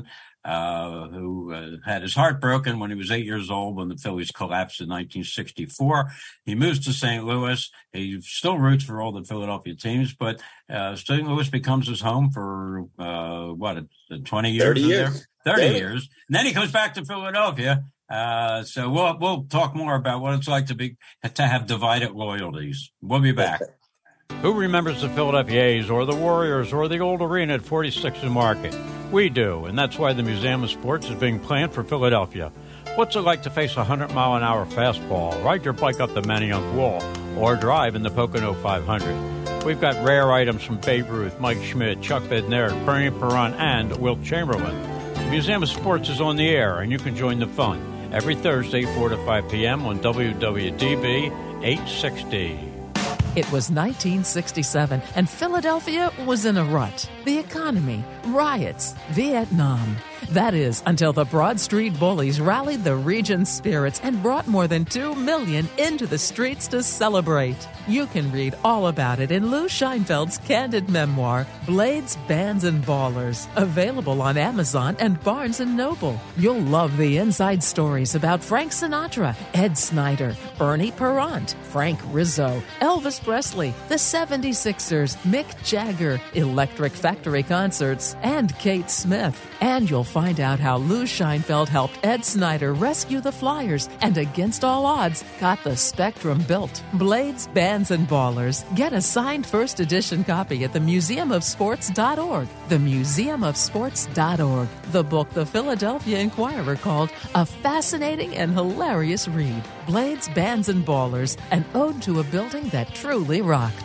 Speaker 2: who had his heart broken when he was 8 years old when the Phillies collapsed in 1964. He moves to St. Louis. He still roots for all the Philadelphia teams, but St. Louis becomes his home for 20 years?
Speaker 3: 30 years.
Speaker 2: 30 years. And then he comes back to Philadelphia. So we'll talk more about what it's like to have divided loyalties. We'll be back.
Speaker 4: Who remembers the Philadelphia A's or the Warriors or the old arena at 46th and Market? We do, and that's why the Museum of Sports is being planned for Philadelphia. What's it like to face a 100-mile-an-hour fastball, ride your bike up the Manayunk Wall, or drive in the Pocono 500? We've got rare items from Babe Ruth, Mike Schmidt, Chuck Bednarik, Bernie Perron, and Wilt Chamberlain. The Museum of Sports is on the air, and you can join the fun every Thursday, 4 to 5 p.m. on WWDB 860.
Speaker 5: It was 1967, and Philadelphia was in a rut. The economy, riots, Vietnam. That is, until the Broad Street Bullies rallied the region's spirits and brought more than 2 million into the streets to celebrate. You can read all about it in Lou Scheinfeld's candid memoir, Blades, Bands, and Ballers, available on Amazon and Barnes & Noble. You'll love the inside stories about Frank Sinatra, Ed Snyder, Bernie Perrant, Frank Rizzo, Elvis Presley, the 76ers, Mick Jagger, Electric Factory Concerts, and Kate Smith. And you'll find out how Lou Scheinfeld helped Ed Snyder rescue the Flyers and, against all odds, got the Spectrum built. Blades, Bands, and Ballers. Get a signed first edition copy at themuseumofsports.org. Themuseumofsports.org. The book the Philadelphia Inquirer called a fascinating and hilarious read. Blades, Bands, and Ballers, an ode to a building that truly rocked.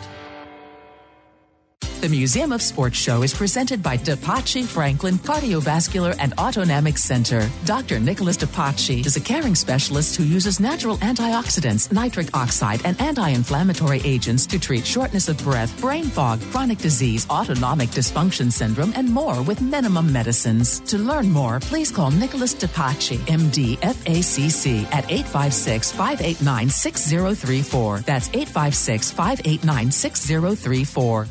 Speaker 5: The Museum of Sports Show is presented by DePace Franklin Cardiovascular and Autonomic Center. Dr. Nicholas DePace is a caring specialist who uses natural antioxidants, nitric oxide, and anti-inflammatory agents to treat shortness of breath, brain fog, chronic disease, autonomic dysfunction syndrome, and more with minimum medicines. To learn more, please call Nicholas DePace, MD, FACC, at 856-589-6034. That's 856-589-6034.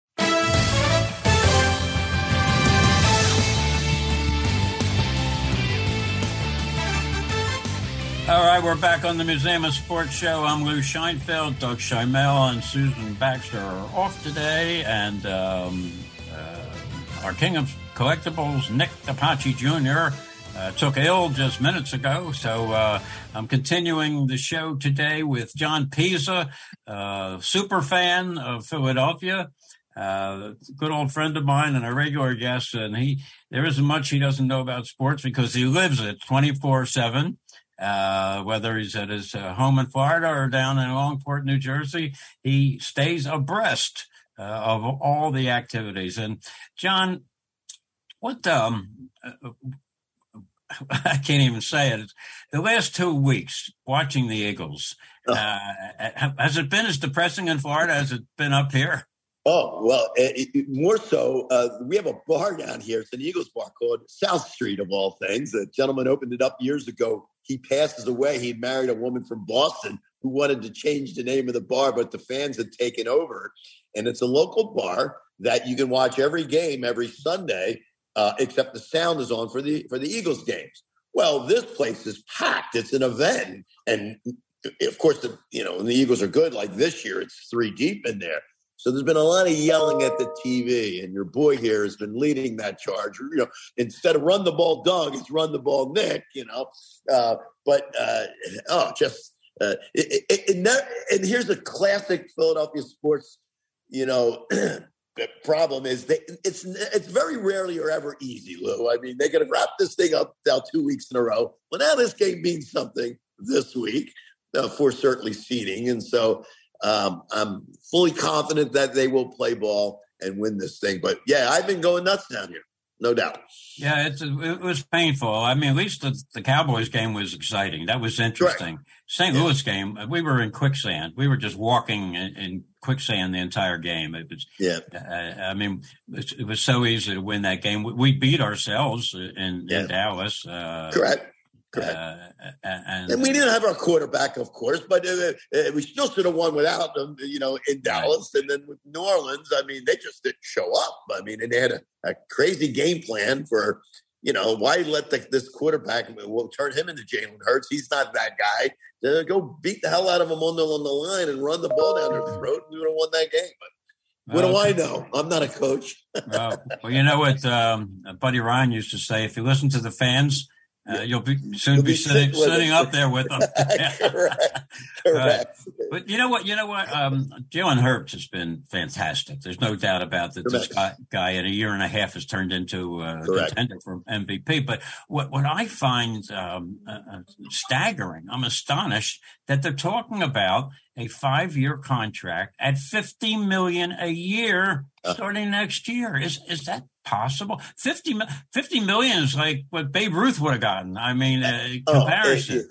Speaker 2: All right, we're back on the Museum of Sports show. I'm Lou Scheinfeld. Doug Schimel and Susan Baxter are off today, and our king of collectibles, Nick DePace Jr., took ill just minutes ago. So I'm continuing the show today with John Pisa, super fan of Philadelphia, good old friend of mine and a regular guest. And there isn't much he doesn't know about sports because he lives it 24/7. Whether he's at his home in Florida or down in Longport, New Jersey, he stays abreast of all the activities. And John, what I can't even say it. The last 2 weeks watching the Eagles, has it been as depressing in Florida as it's been up here?
Speaker 3: Oh, well, more so. We have a bar down here. It's an Eagles bar called South Street, of all things. A gentleman opened it up years ago. He passes away. He married a woman from Boston who wanted to change the name of the bar, but the fans had taken over. And it's a local bar that you can watch every game every Sunday, except the sound is on for the Eagles games. Well, this place is packed. It's an event. And, of course, the Eagles are good. Like this year, it's 3 deep in there. So there's been a lot of yelling at the TV, and your boy here has been leading that charge. Instead of run the ball, Doug, it's run the ball, Nick. And here's a classic Philadelphia sports, problem is it's very rarely or ever easy, Lou. I mean, they got to wrap this thing up now 2 weeks in a row. Well, now this game means something this week for certainly seeding, and so. I'm fully confident that they will play ball and win this thing. But, yeah, I've been going nuts down here, no doubt.
Speaker 2: Yeah, it was painful. I mean, at least the Cowboys game was exciting. That was interesting. Correct. St. Louis game, we were in quicksand. We were just walking in quicksand the entire game. It was, it was so easy to win that game. We beat ourselves in Dallas.
Speaker 3: Correct. And we didn't have our quarterback, of course, but we still should have won without them, in Dallas. Right. And then with New Orleans, I mean, they just didn't show up. I mean, and they had a crazy game plan for, why let this quarterback turn him into Jalen Hurts? He's not that guy. Go beat the hell out of him on the line and run the ball down their throat, and we would have won that game. But what do I know? I'm not a coach.
Speaker 2: Well, you know what Buddy Ryan used to say: if you listen to the fans, you'll be sitting up there with them.
Speaker 3: Correct.
Speaker 2: But you know what? Jalen Hurts has been fantastic. There's no doubt about that. This guy in a year and a half has turned into a contender for MVP. But what I find staggering, I'm astonished that they're talking about a 5-year contract at $50 million a year starting next year. Is that possible? $50 million is like what Babe Ruth would have gotten. I mean, comparison.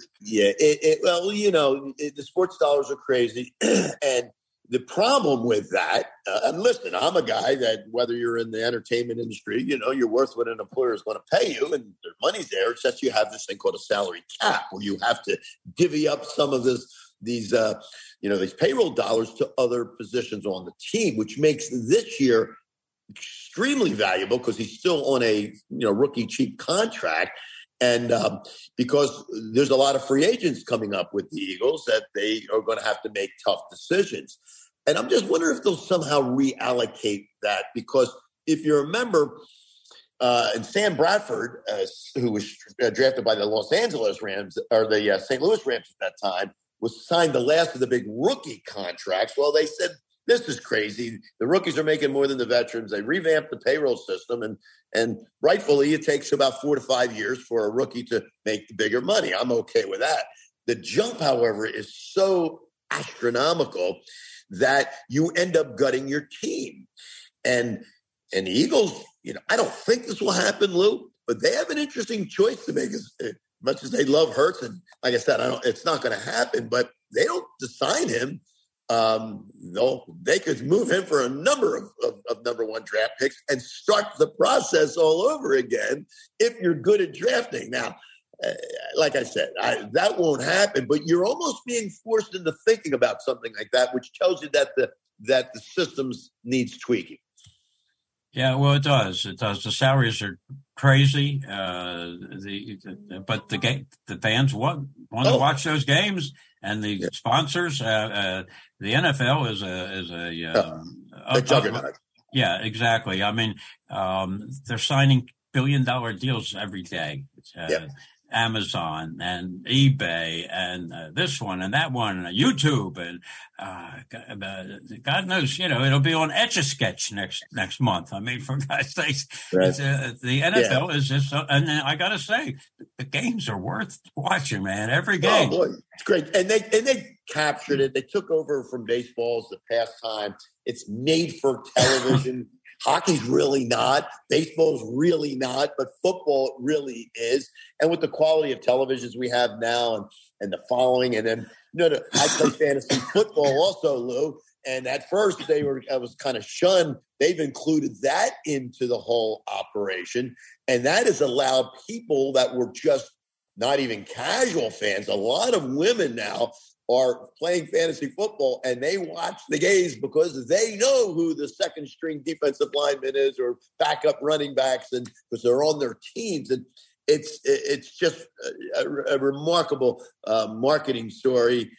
Speaker 3: The sports dollars are crazy. And the problem with that, and listen, I'm a guy that whether you're in the entertainment industry, you're worth what an employer is going to pay you, and their money's there. It's just you have this thing called a salary cap where you have to divvy up some of these payroll dollars to other positions on the team, which makes this year extremely valuable because he's still on a rookie cheap contract. And because there's a lot of free agents coming up with the Eagles that they are going to have to make tough decisions. And I'm just wondering if they'll somehow reallocate that, because if you remember, and Sam Bradford, who was drafted by the Los Angeles Rams or the St. Louis Rams at that time, was signed the last of the big rookie contracts. Well, they said, this is crazy. The rookies are making more than the veterans. They revamped the payroll system, and rightfully it takes about 4 to 5 years for a rookie to make the bigger money. I'm okay with that. The jump, however, is so astronomical that you end up gutting your team. And the Eagles, I don't think this will happen, Lou, but they have an interesting choice to make. As much as they love Hurts, and like I said, it's not going to happen, but they don't sign him. They could move him for a number of number one draft picks and start the process all over again if you're good at drafting. Now, like I said, that won't happen, but you're almost being forced into thinking about something like that, which tells you that the systems needs tweaking.
Speaker 2: Yeah, well, it does. It does. The salaries are crazy, but the fans want to watch those games, and the sponsors. The NFL is a
Speaker 3: juggernaut.
Speaker 2: Yeah, exactly. I mean, they're signing billion-dollar deals every day. Amazon and eBay and this one and that one and YouTube and God knows, it'll be on Etch-a-Sketch next month. I mean, for God's sakes, right. The NFL is just, and I got to say, the games are worth watching, man. Every game.
Speaker 3: Oh boy, it's great, and they captured it. They took over from baseball as the pastime. It's made for television. Hockey's really not. Baseball's really not. But football really is. And with the quality of televisions we have now and the following, and then I play fantasy football also, Lou. And at first I was kind of shunned. They've included that into the whole operation. And that has allowed people that were just not even casual fans, a lot of women now are playing fantasy football, and they watch the games because they know who the second string defensive lineman is or backup running backs, and because they're on their teams. And it's just a remarkable marketing story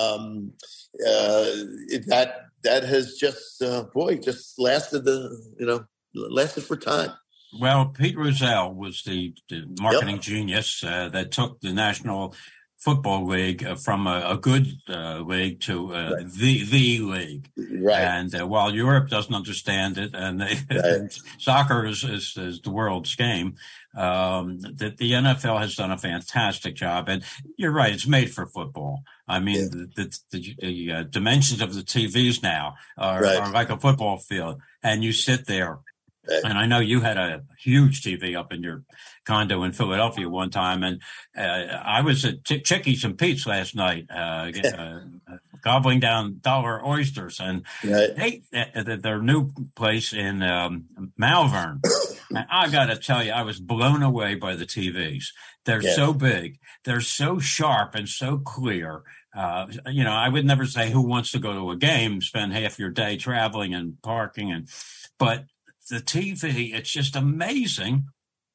Speaker 3: that has just just lasted lasted for time.
Speaker 2: Well, Pete Rozelle was the marketing genius that took the National Football League from a good league to the league.
Speaker 3: Right.
Speaker 2: And while Europe doesn't understand it, and soccer is the world's game, the NFL has done a fantastic job. And you're right, it's made for football. I mean, the dimensions of the TVs now are like a football field, and you sit there. And I know you had a huge TV up in your condo in Philadelphia one time, and I was at Chickies and Pete's last night, gobbling down dollar oysters, and their new place in Malvern. And I got to tell you, I was blown away by the TVs. They're so big, they're so sharp and so clear. I would never say who wants to go to a game, spend half your day traveling and parking, but the TV, it's just amazing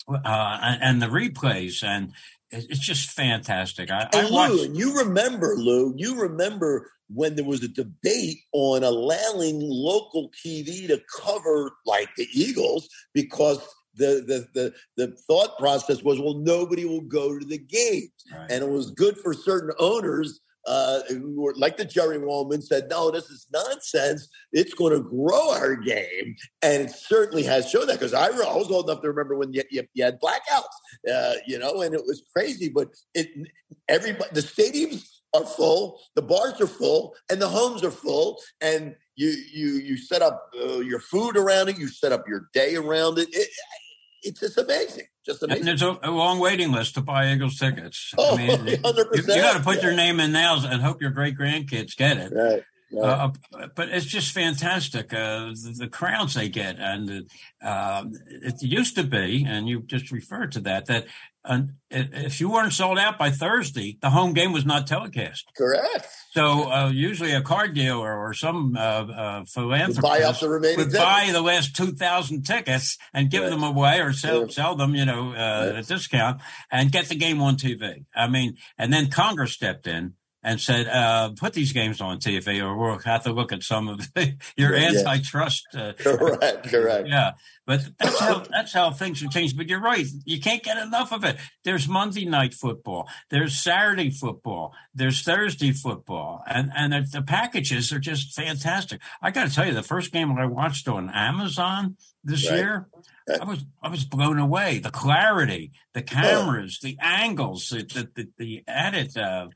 Speaker 2: and the replays, and it's just fantastic.
Speaker 3: Lou, and you remember when there was a debate on allowing local TV to cover like the Eagles because the thought process was, well, nobody will go to the games. Right. And it was good for certain owners who were like the Jerry Wallman said, no, this is nonsense. It's going to grow our game. And it certainly has shown that, because I was old enough to remember when you had blackouts, and it was crazy. But everybody, the stadiums are full, the bars are full, and the homes are full. And you set up your food around it. You set up your day around it. It's just amazing. Just amazing.
Speaker 2: And there's a long waiting list to buy Eagles tickets.
Speaker 3: Oh, 100%.
Speaker 2: You got to put your name in now and hope your great-grandkids get it.
Speaker 3: Right.
Speaker 2: But it's just fantastic, the crowds they get. And it used to be, and you just referred to that if you weren't sold out by Thursday, the home game was not telecast.
Speaker 3: Correct.
Speaker 2: So usually a car dealer or some philanthropist would buy the last 2,000 tickets and give them away or sell them, at a discount, and get the game on TV. I mean, and then Congress stepped in and said, put these games on TV or we'll have to look at some of your antitrust.
Speaker 3: Correct.
Speaker 2: Yeah. But that's how things have changed. But you're right. You can't get enough of it. There's Monday night football. There's Saturday football. There's Thursday football. And the packages are just fantastic. I got to tell you, the first game I watched on Amazon this year, I was blown away. The clarity, the cameras, the angles, the added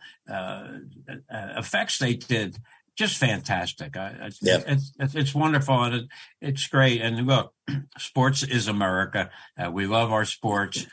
Speaker 2: effects they did, just fantastic. It's wonderful, and it's great. And look, sports is America. We love our sports.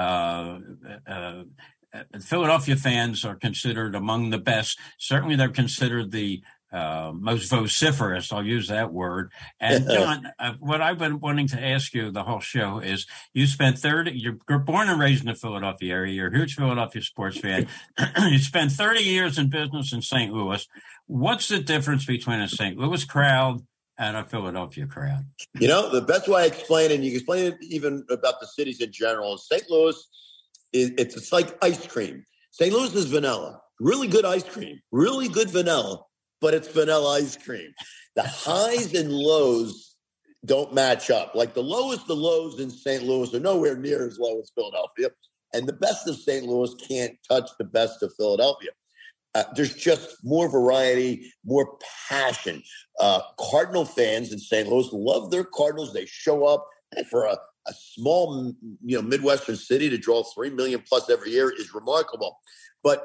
Speaker 2: Philadelphia fans are considered among the best. Certainly, they're considered the most vociferous, I'll use that word. And John, what I've been wanting to ask you the whole show is, you're born and raised in the Philadelphia area. You're a huge Philadelphia sports fan. You spent 30 years in business in St. Louis. What's the difference between a St. Louis crowd and a Philadelphia crowd?
Speaker 3: The best way I explain it, and you can explain it even about the cities in general, St. Louis, it's like ice cream. St. Louis is vanilla, really good ice cream, really good vanilla, but it's vanilla ice cream. The highs and lows don't match up. Like the lows in St. Louis are nowhere near as low as Philadelphia. And the best of St. Louis can't touch the best of Philadelphia. There's just more variety, more passion. Cardinal fans in St. Louis love their Cardinals. They show up, and for a small, Midwestern city to draw 3 million plus every year is remarkable. But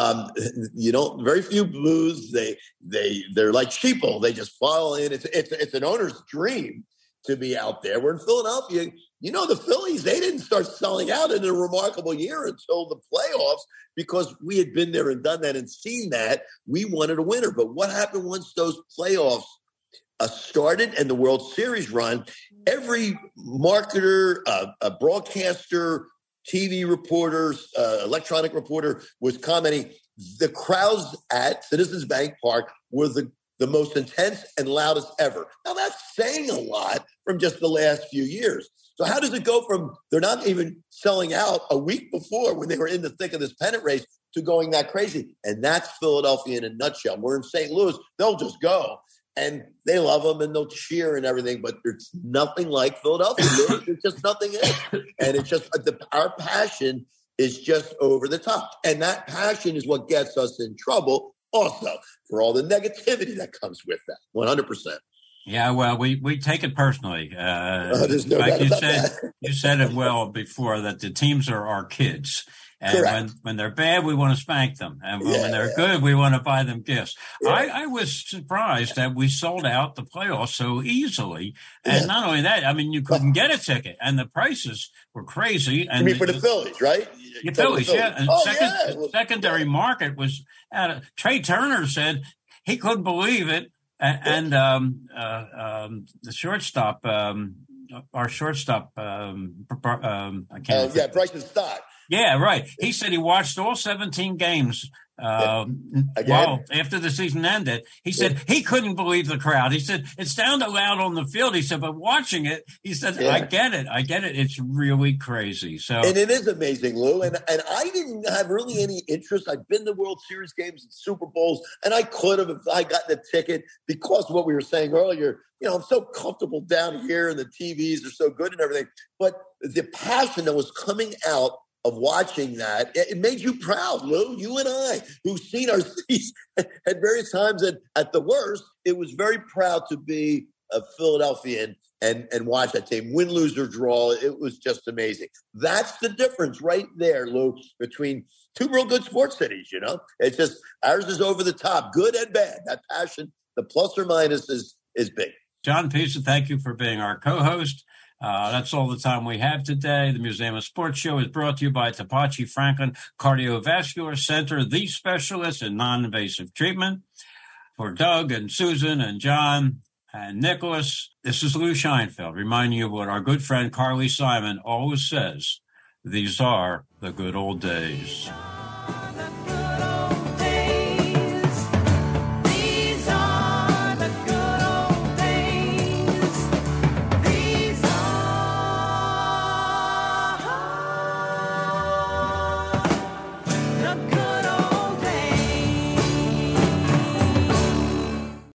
Speaker 3: very few Blues. They're like sheeple. They just fall in. It's an owner's dream to be out there. We're in Philadelphia. The Phillies, they didn't start selling out in a remarkable year until the playoffs, because we had been there and done that and seen that. We wanted a winner. But what happened once those playoffs started and the World Series run? Every marketer, a broadcaster, TV reporters, electronic reporter was commenting, the crowds at Citizens Bank Park were the most intense and loudest ever. Now, that's saying a lot from just the last few years. So how does it go from they're not even selling out a week before when they were in the thick of this pennant race to going that crazy? And that's Philadelphia in a nutshell. We're in St. Louis. They'll just go. And they love them and they'll cheer and everything, but there's nothing like Philadelphia. There's just nothing in it. And it's just our passion is just over the top. And that passion is what gets us in trouble also for all the negativity that comes with that. 100%.
Speaker 2: Yeah, well, we take it personally.
Speaker 3: There's no
Speaker 2: like
Speaker 3: doubt
Speaker 2: you said it well before, that the teams are our kids. And when they're bad, we want to spank them. And when they're good, we want to buy them gifts. Yeah. I was surprised that we sold out the playoffs so easily. And not only that, I mean, you couldn't get a ticket, and the prices were crazy. And
Speaker 3: you mean for the Phillies, right?
Speaker 2: The Phillies, yeah. And secondary market was Trey Turner said he couldn't believe it. And the shortstop, our shortstop, I can't.
Speaker 3: Bryson Stott.
Speaker 2: Yeah, right. He said he watched all 17 games Well, after the season ended, he said he couldn't believe the crowd. He said it sounded loud on the field. He said, but watching it, he said, I get it. It's really crazy. So,
Speaker 3: and it is amazing, Lou. And I didn't have really any interest. I've been to World Series games and Super Bowls, and I could have if I gotten a ticket because of what we were saying earlier. I'm so comfortable down here, and the TVs are so good and everything. But the passion that was coming out of watching that, it made you proud, Lou. You and I, who've seen our cities at various times, and at the worst, it was very proud to be a Philadelphian and watch that team. Win, lose, or draw, it was just amazing. That's the difference right there, Lou, between two real good sports cities, It's just, ours is over the top, good and bad. That passion, the plus or minus is big.
Speaker 2: John Pisa, thank you for being our co-host. That's all the time we have today. The Museum of Sports Show is brought to you by Tapachi Franklin Cardiovascular Center, the specialist in non-invasive treatment. For Doug and Susan and John and Nicholas, this is Lou Scheinfeld reminding you of what our good friend Carly Simon always says. These are the good old days.